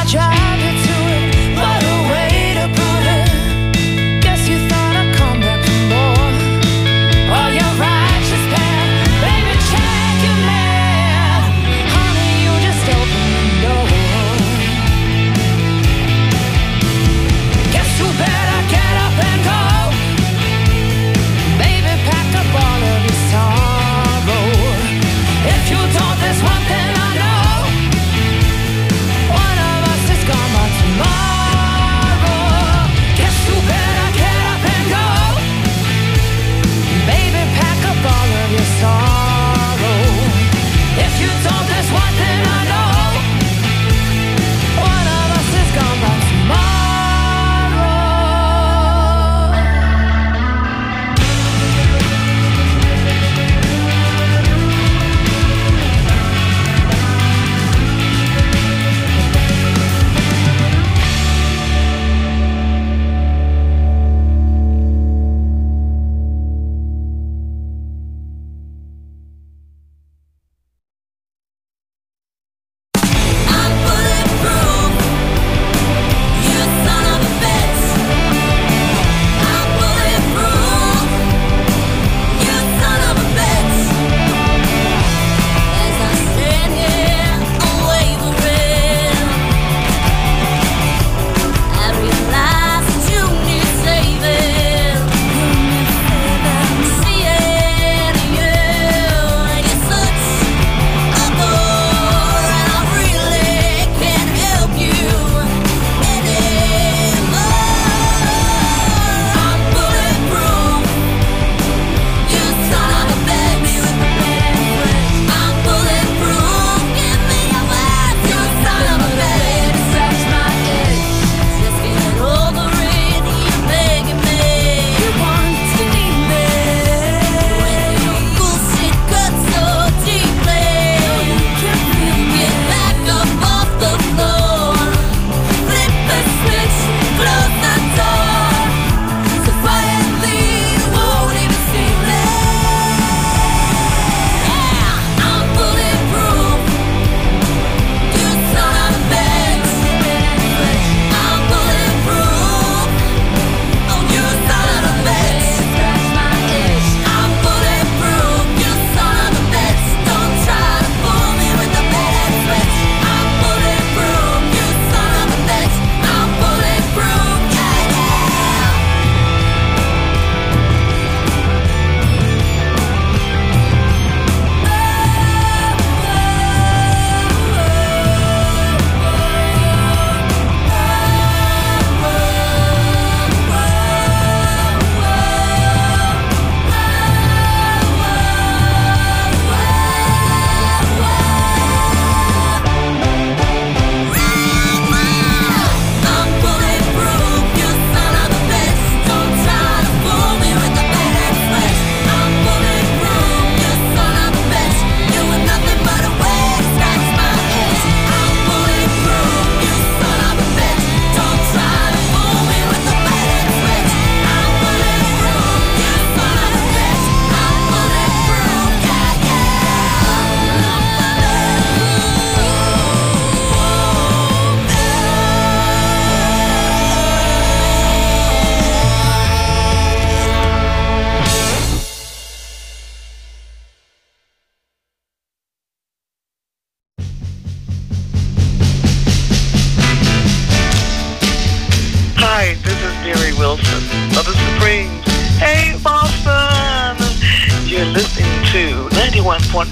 of the Supremes. Hey, Boston! You're listening to 91.5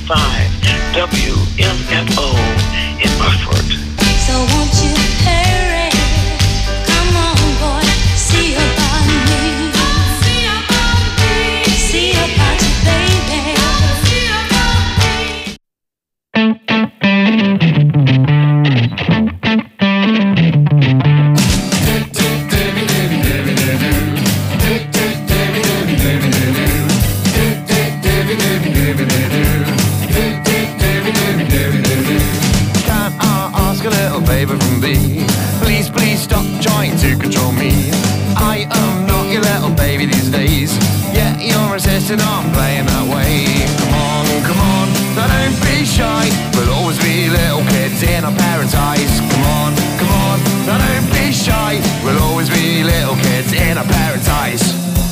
WMFO in Burford. So won't you hurry? Come on, boy, see about me. See about me. See about you, baby. See about me. Favor from thee, please, please stop trying to control me. I am not your little baby these days, yet you're insisting on playing that way. Come on, don't be shy. We'll always be little kids in our parents' eyes. Come on, in a paradise.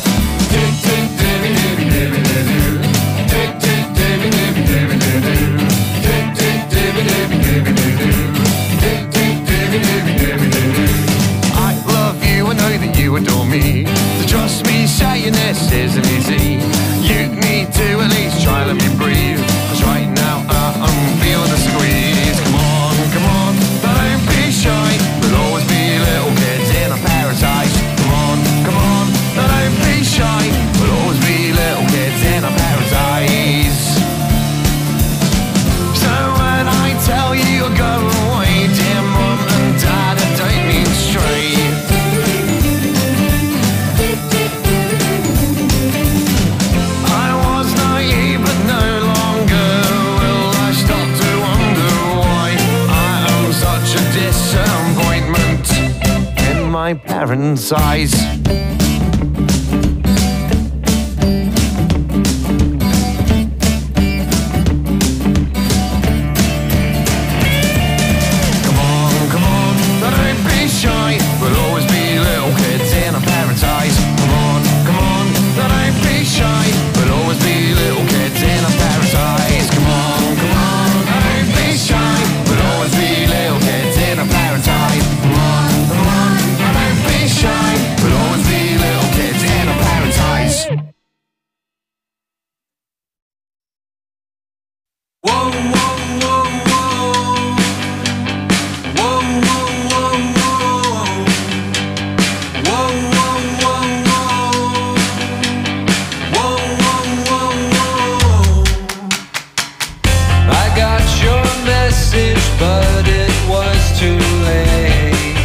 I love you, I know that you adore me. So trust me, saying this isn't easy. You need to at least try, let me breathe. 'Cause right now I'm feeling the squeeze. Come on, don't be shy. We'll always be little kids in a paradise. Come on, don't be shy. We'll always be little kids in a paradise. So when I tell you you're going away, dear mom and dad, I don't mean straight. I was naive but no longer will I stop to wonder why I am such a disappointment in my parents' eyes. Come on, don't be shy. We'll always be little kids in a paradise. Come on, don't be shy. We'll always be little kids in a paradise. Come on, don't be shy. We'll always be little kids in a paradise. Come on, don't be shy. We'll always be little kids in a paradise. Whoa, whoa, whoa, whoa. Whoa, whoa, whoa, whoa. Whoa, whoa, whoa, whoa. Whoa, whoa, whoa, whoa. I got your message, but it was too late.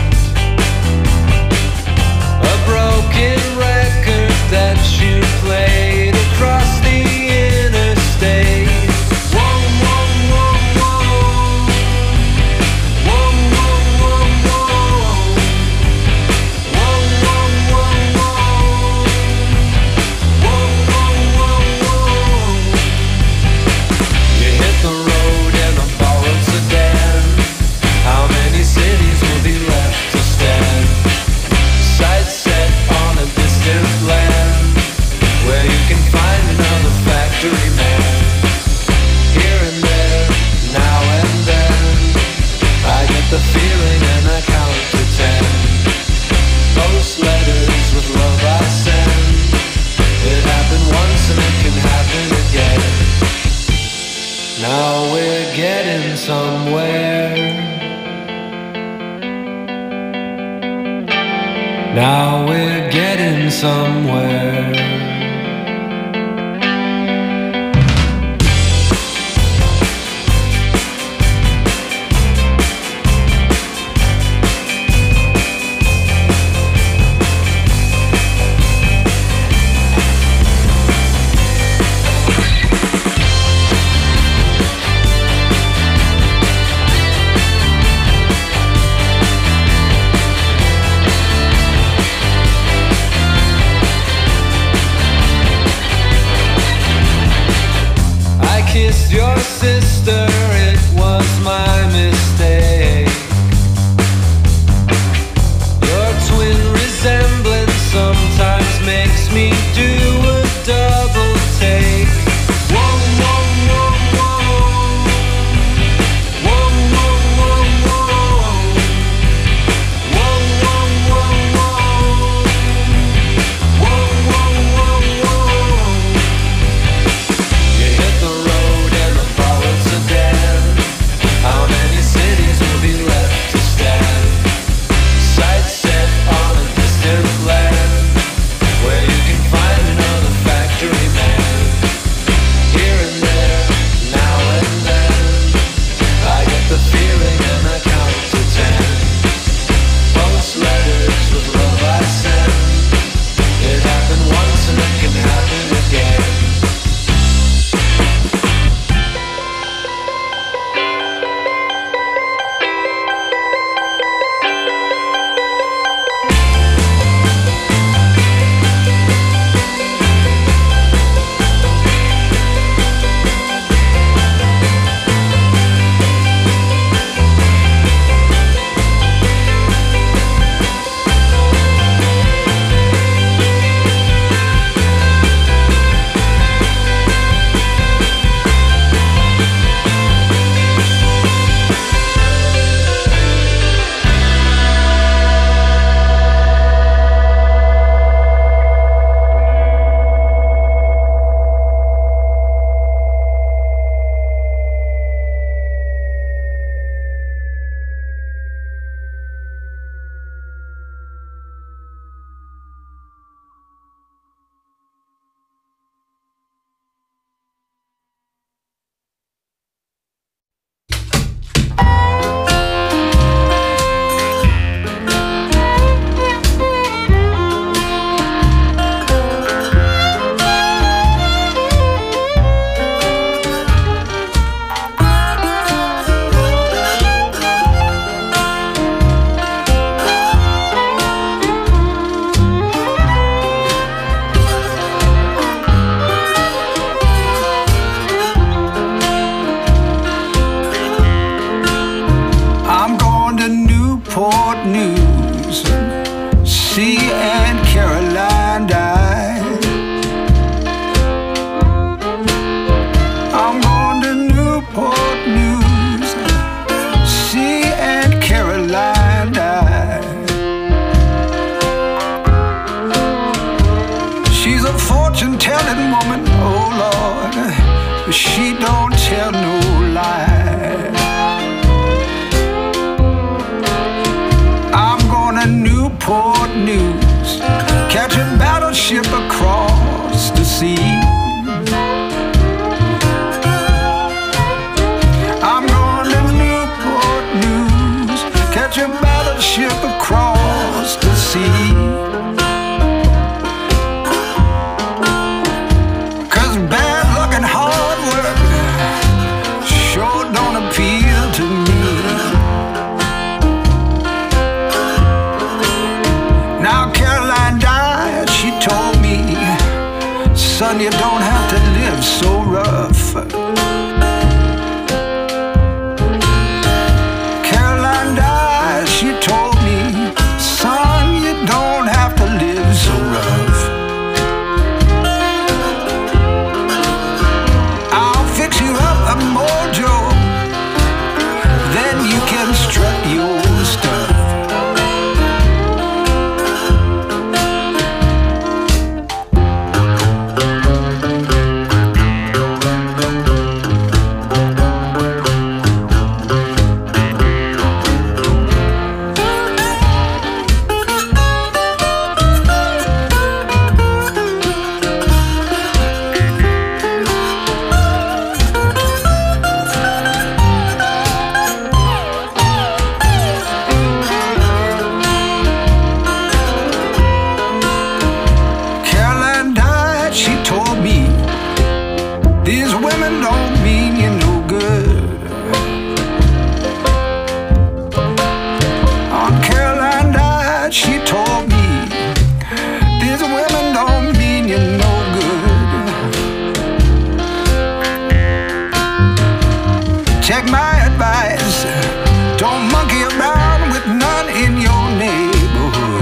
A broken record that you played across the interstate. Whoa, whoa, whoa, whoa. Whoa, whoa, whoa, whoa. Whoa, whoa, whoa, whoa. Whoa, whoa, whoa, whoa. You hit the road in a borrowed sedan. How many cities will be left to stand? Sights set on a distant land where you can find another factory man. Here and there, now and then, I get the feeling and I count to 10. Post letters with love I send. It happened once and it can happen again. Now we're getting somewhere. Now we're getting somewhere. Newport News, catch a battleship across the sea. I'm going to Newport News, catch a battleship across the sea. 'Cause bad luck and hard work sure don't appeal to me. Now Caroline died, she told me, son, you don't have to live so rough. Caroline died, she told me, son, you don't have to live so rough. I'll fix you up a mojo, then you can strut your stuff. Caroline died, she told me, these women don't mean you no good. Aunt Caroline died, she told me, these women don't mean you no good. Take my advice, don't monkey around with none in your neighborhood.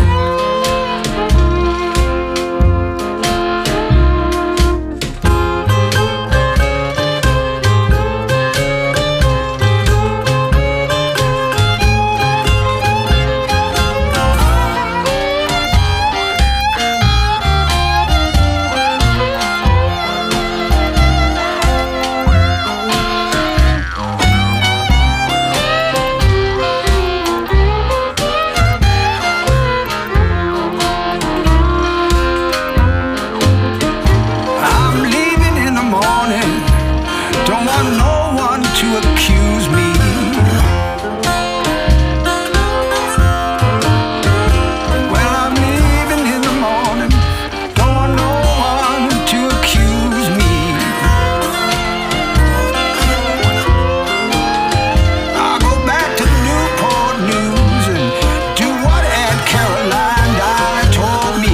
I'm leaving in the morning, don't want no one to accuse me. Well, I'm leaving in the morning, don't want no one to accuse me. I'll go back to Newport News and do what Aunt Caroline died told me.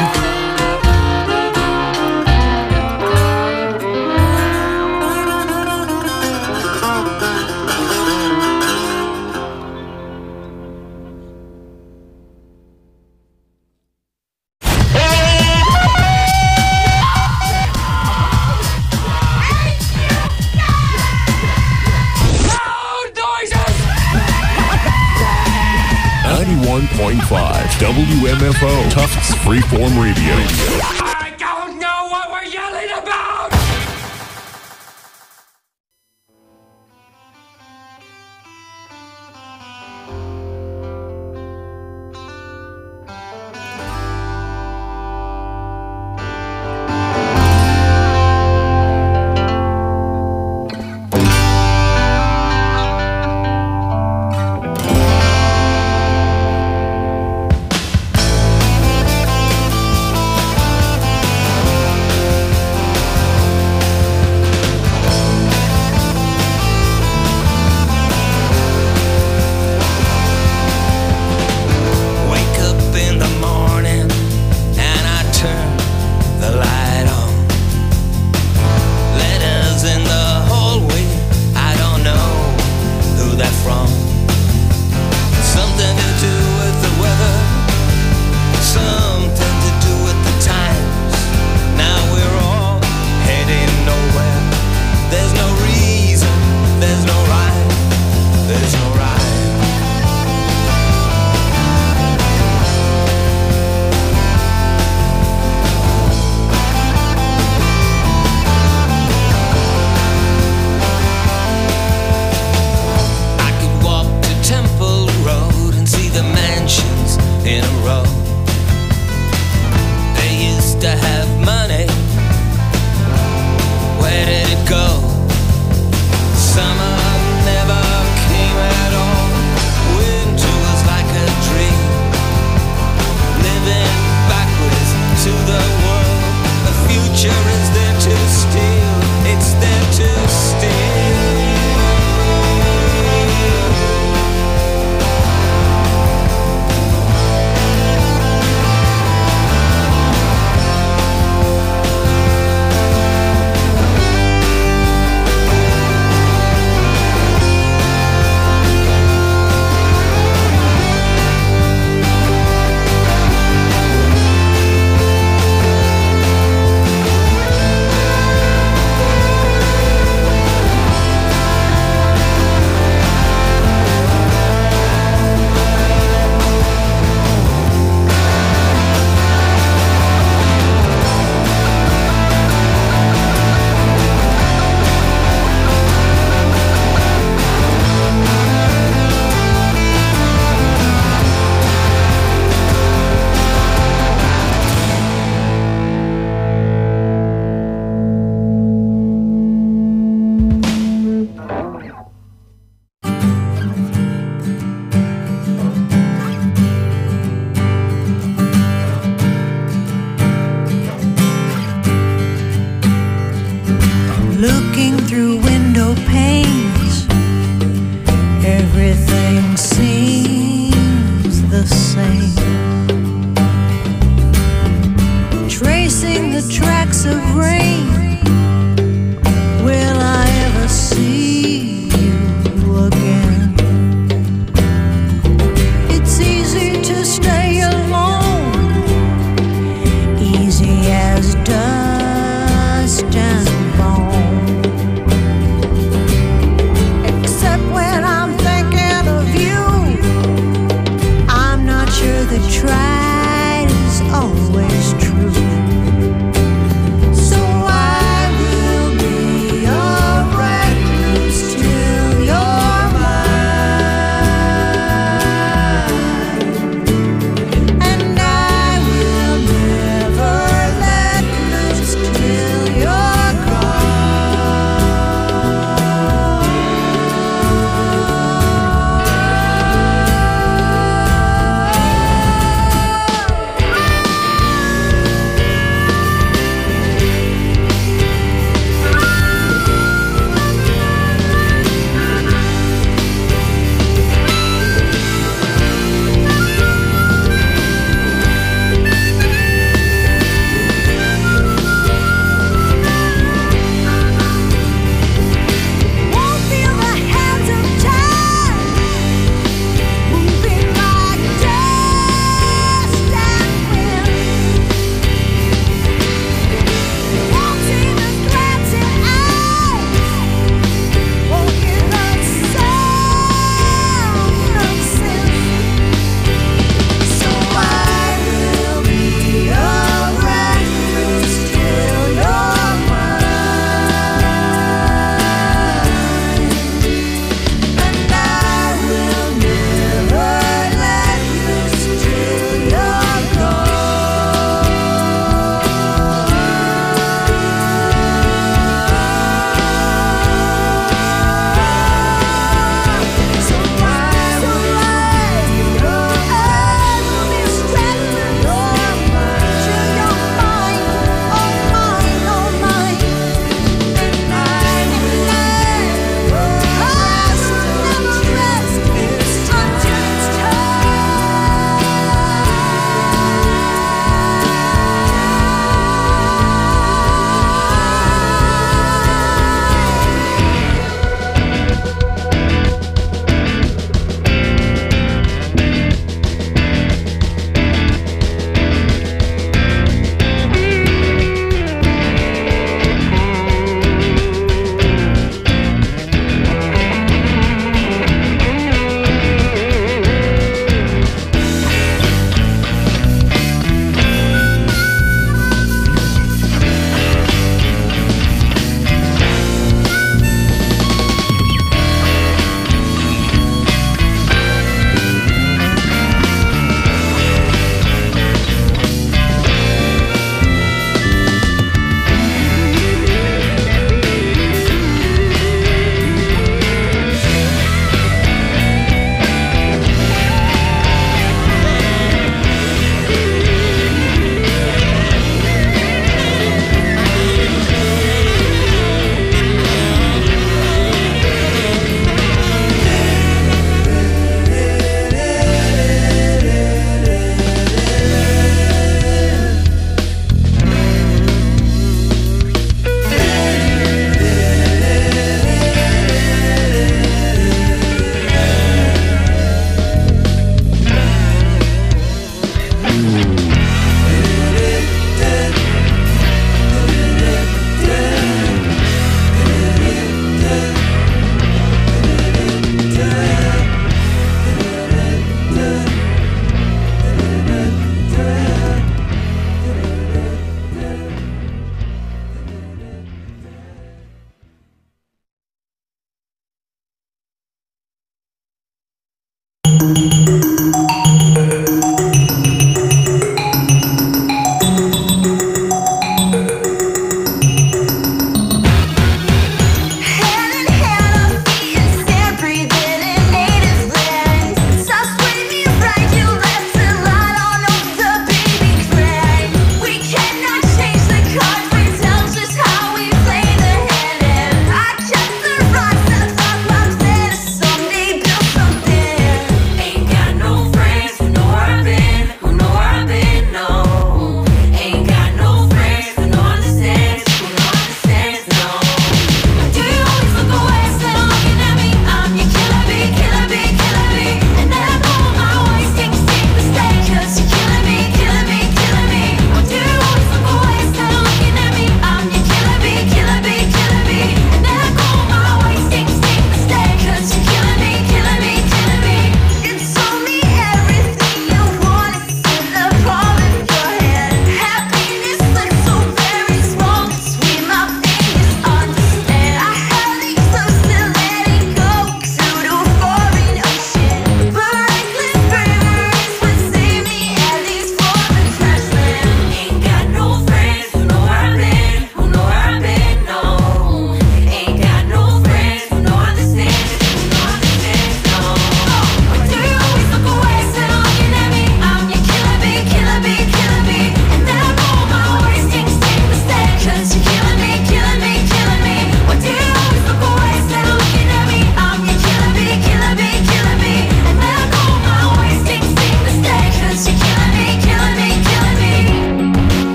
Loud noises! 91.5 WMFO Tufts Freeform Radio. I don't know what we're yelling about! in a row. They used to have money. Where did it go? Summer never came at all. Winter was like a dream. Living backwards to the world. The future is there to steal. It's there to steal.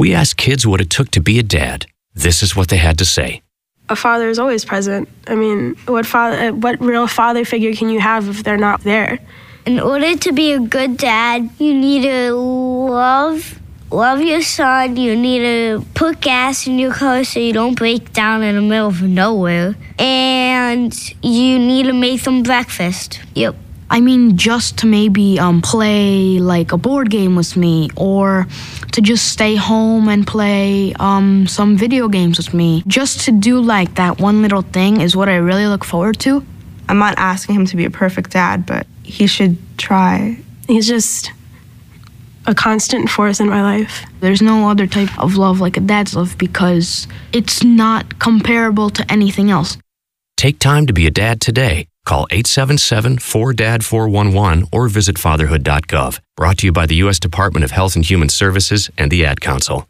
We asked kids what it took to be a dad. This is what they had to say. A father is always present. I mean, what real father figure can you have if they're not there? In order to be a good dad, you need to love your son. You need to put gas in your car so you don't break down in the middle of nowhere. And you need to make them breakfast. Yep. I mean, just to maybe play like a board game with me, or to just stay home and play some video games with me. Just to do like that one little thing is what I really look forward to. I'm not asking him to be a perfect dad, but he should try. He's just a constant force in my life. There's no other type of love like a dad's love because it's not comparable to anything else. Take time to be a dad today. Call 877-4DAD-411 or visit fatherhood.gov. Brought to you by the U.S. Department of Health and Human Services and the Ad Council.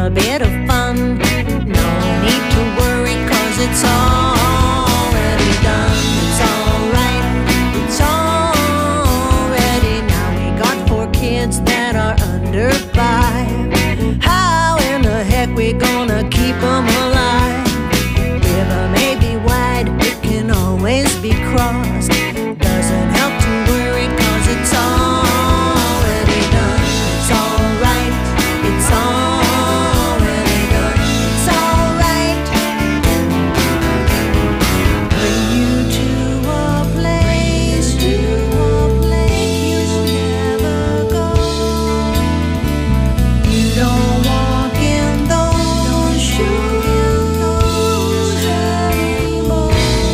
a bit of fun. No need to worry, 'cause it's already done. It's alright, it's already now. We got 4 kids that are under 5. How in the heck we gonna keep them alive? River may be wide, it can always be crossed. Doesn't help to worry, 'cause it's already done. It's alright, it's already done. It's alright. Bring you to a place you never go. You don't walk in those shoes anymore.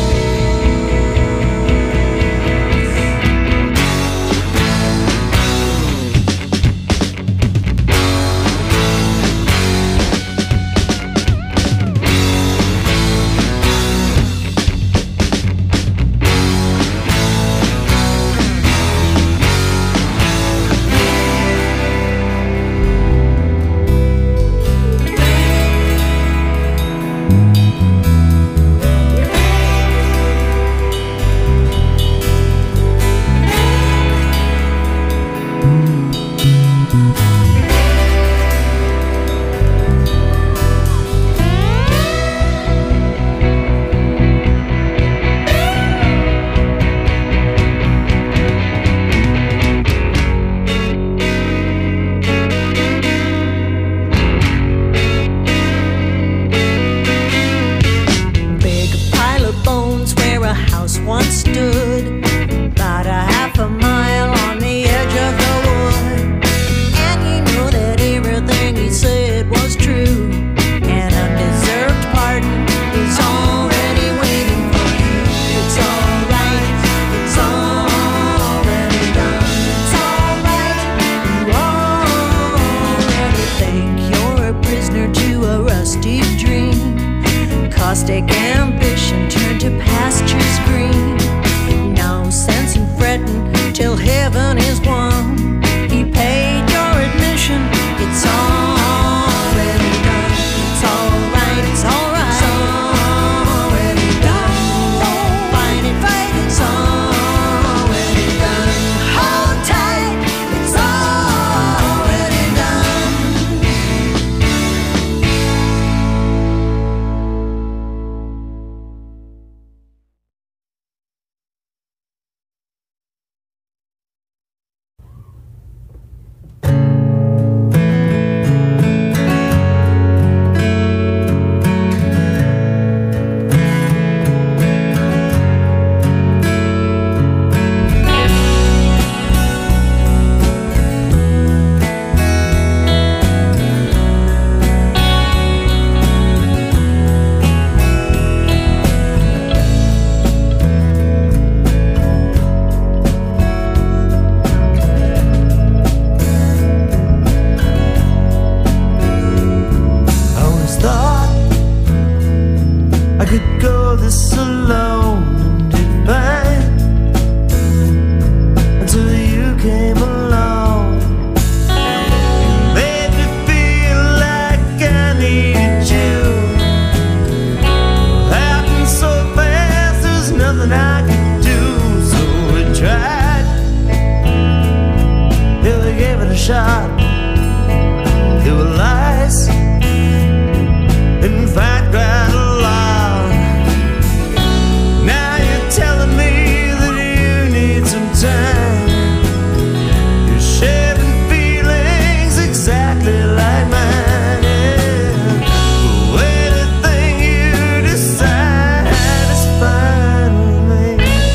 Big pile of bones where a house once stood, about a half a mile on the edge of the wood. And you know that everything he said was true. An undeserved pardon is already waiting for you. It's alright, it's already done. It's alright, you already think you're a prisoner to a rusty dream. Caustic ambition turned to pastures green. No sense in fretting till heaven is won. He paid your admission. It's already done. It's alright. It's alright. It's already done. Don't fight it. It's already done. Hold tight. It's already done. I always thought I could go this alone and be fine until you came along. You made me feel like I needed you. It happened so fast, there's nothing I could do. So we tried, yeah, we gave it a shot. There were lies, in fact, quite a lot. Now you're telling me that you need some time. You're sharing feelings exactly like mine. Yeah. But anything you decide is fine with me.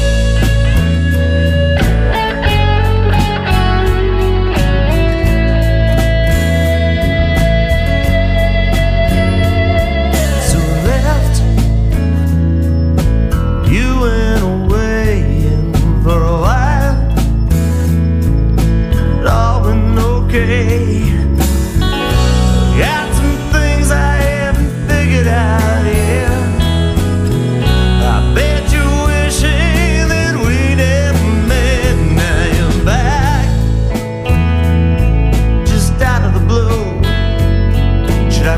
So we left. You went away, and for a while it all been okay. Got some things I haven't figured out yet. I bet you're wishing that we never met. Now you're back, just out of the blue. Should I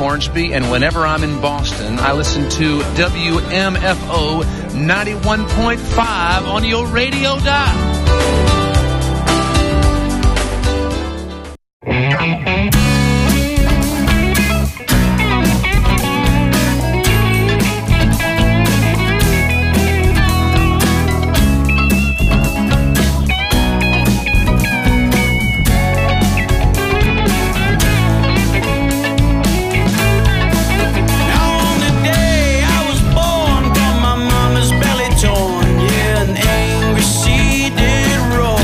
Hornsby, and whenever I'm in Boston, I listen to WMFO 91.5 on your radio dial. Torn, yeah, an angry sea did roar.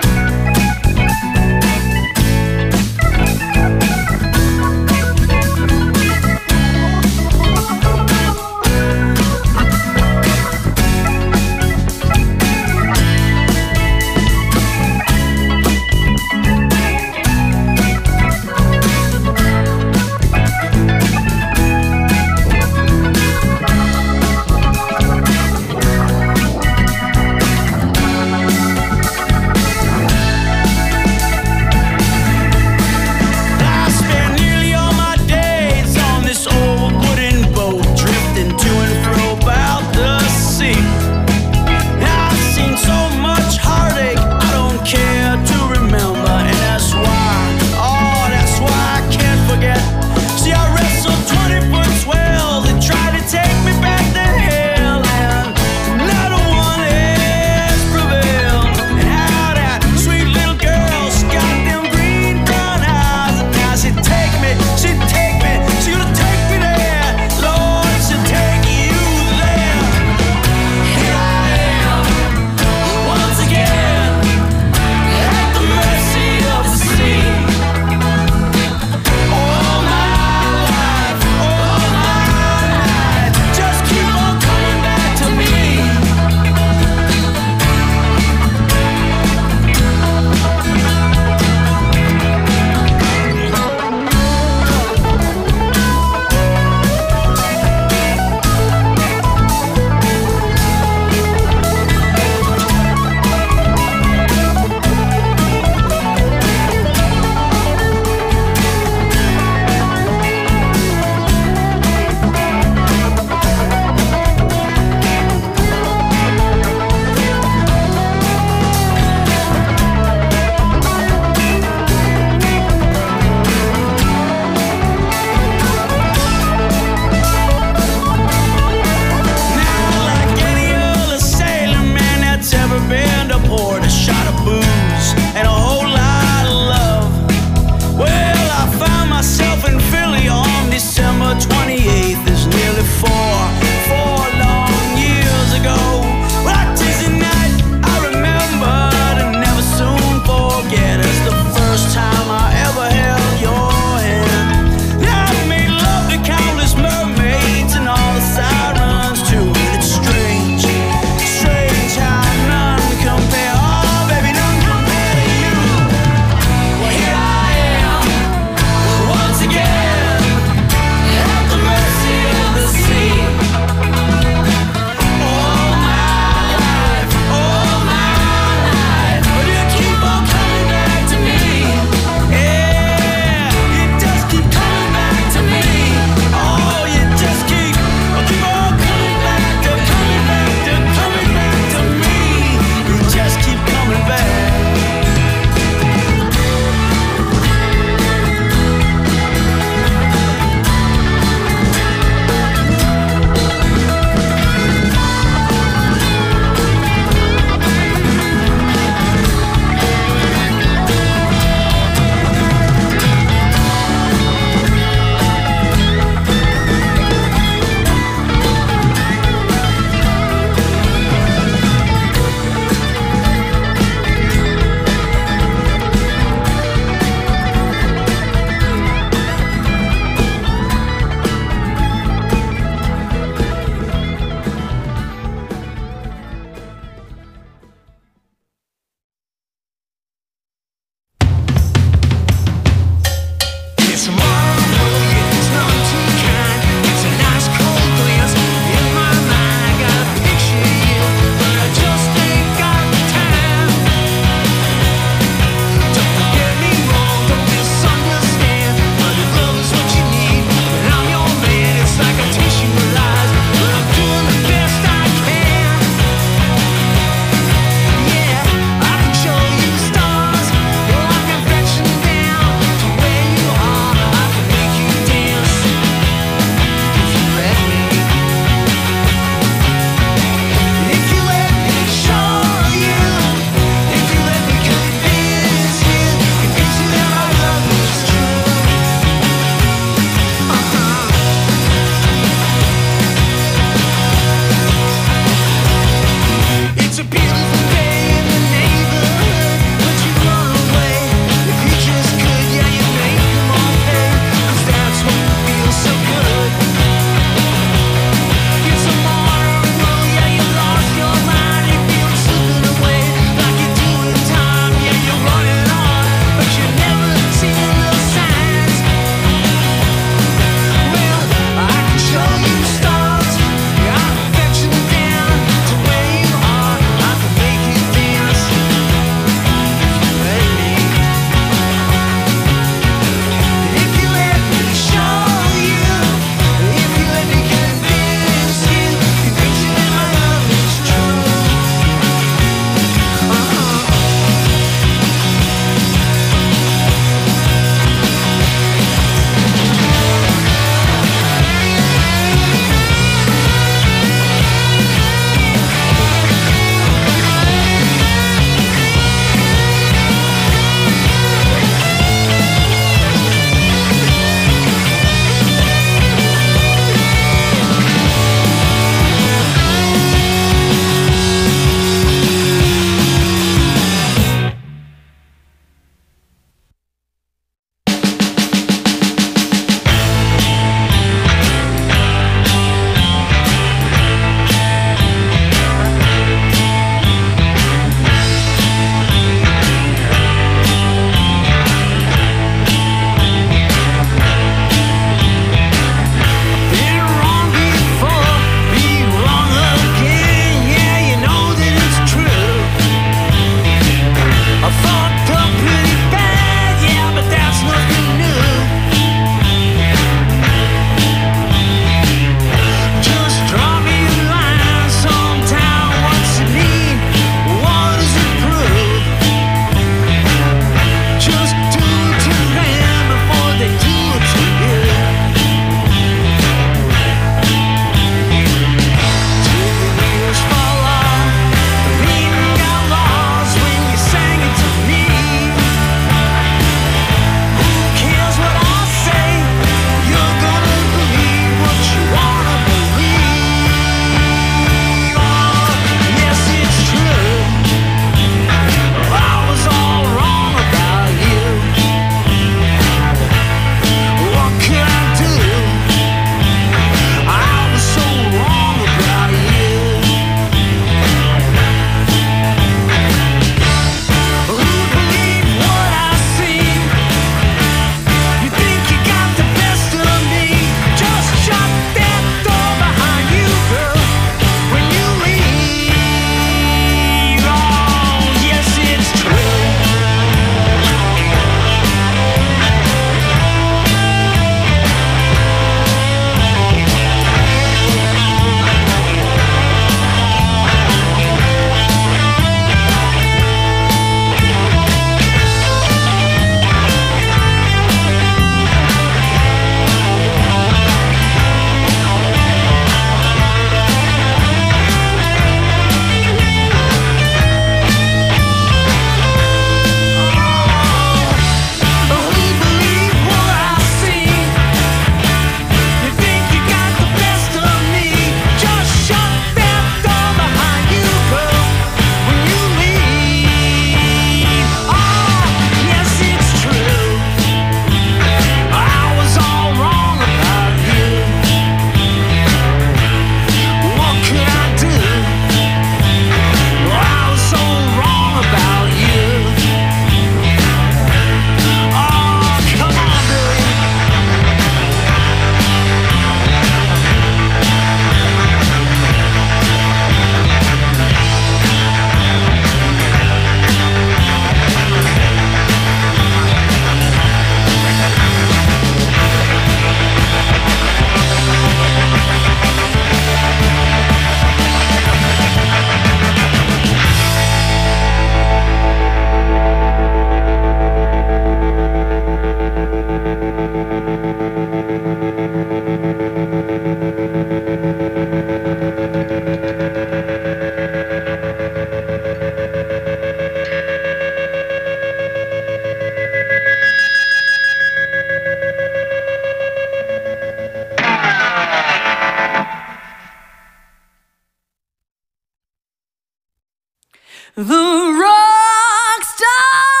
the rock star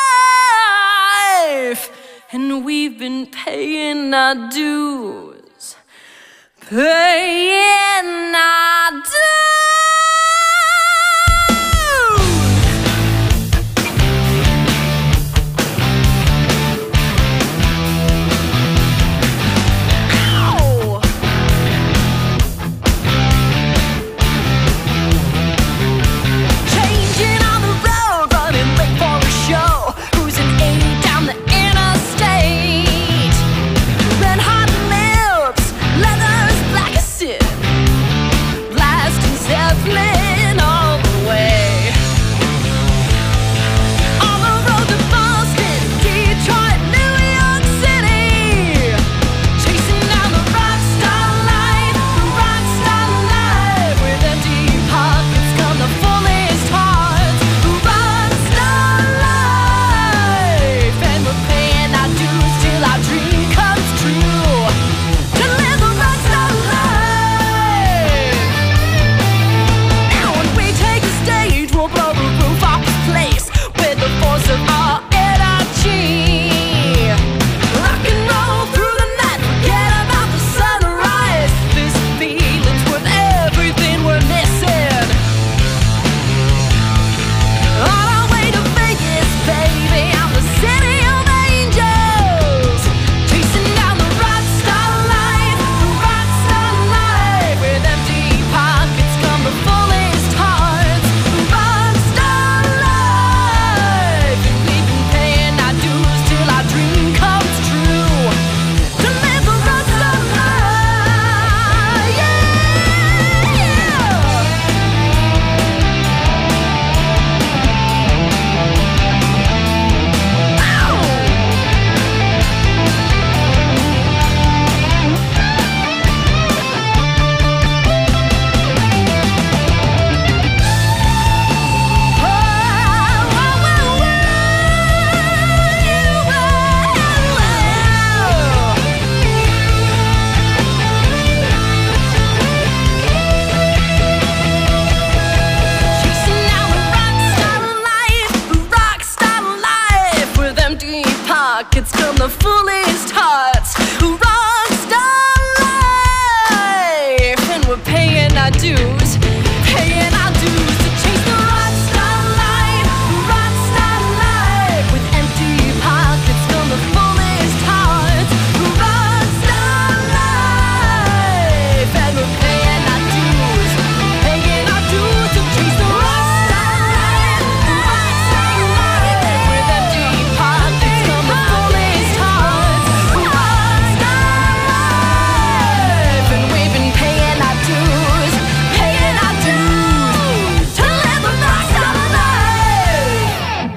life, and we've been paying our dues, paying our dues. Pockets come the fullest hearts. Rockstar life, and we're paying our dues, paying our dues to chase the rockstar life. Rockstar life, with empty pockets come the fullest hearts. Rockstar life, and we're paying our dues, paying our dues to chase the rockstar life. Rockstar life, with empty pockets come the fullest hearts. Rockstar life, and we've been paying our dues, paying our dues to live the rockstar life.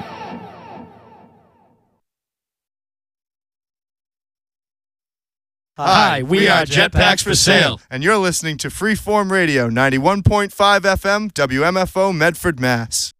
Hi, we are Jetpacks for Sale. And you're listening to Freeform Radio, 91.5 FM, WMFO, Medford, Mass.